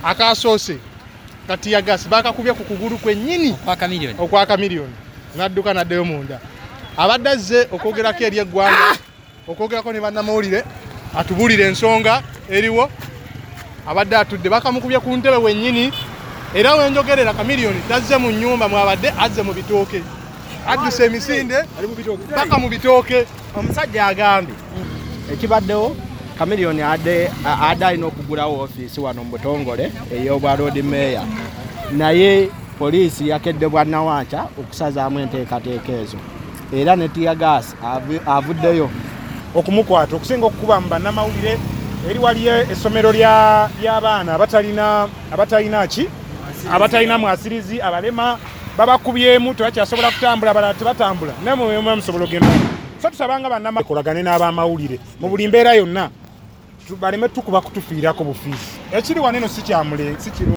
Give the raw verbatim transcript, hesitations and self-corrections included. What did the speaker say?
akasoose kati ya gas bakakubye ku kugulu kwennyini okwaka milioni okwaka milioni nadduka naddeyo munda abadde azze okwogerako eri eggwanga okwogerako ne bannamawulire atubulire ensonga eriwo abadde atudde bakamukubye ku ntebe wennyini era wenjogerera kamiliyoni tazze mu nnyumba mwabadde azze mu bitooke adduse emisinde paka mu bitooke. Omusajja agambye ekibaddewo Kamiliyoni ade ada alina okugulawo ofiisi wano mu Butongole ey'obwa Road Mayor naye poliisi yakedde bwannawanca okusazaamu enteekateeka ezo era ne tear gas avuddeyo okumukwata okusinga okukuba mu bannamawulire eri waliyo essomero ly'abaana abatalina abatalina ki abatalina mwasirizi abalema babakubyemu tebakyasobola kutambula abalala tebatambula naye musobola ogenda so tusabanga bannamakolagane n'abamawulire mu buli mbeera yonna baleme tukuba kutufiirako bufiisi ekiri waneno si kyamule si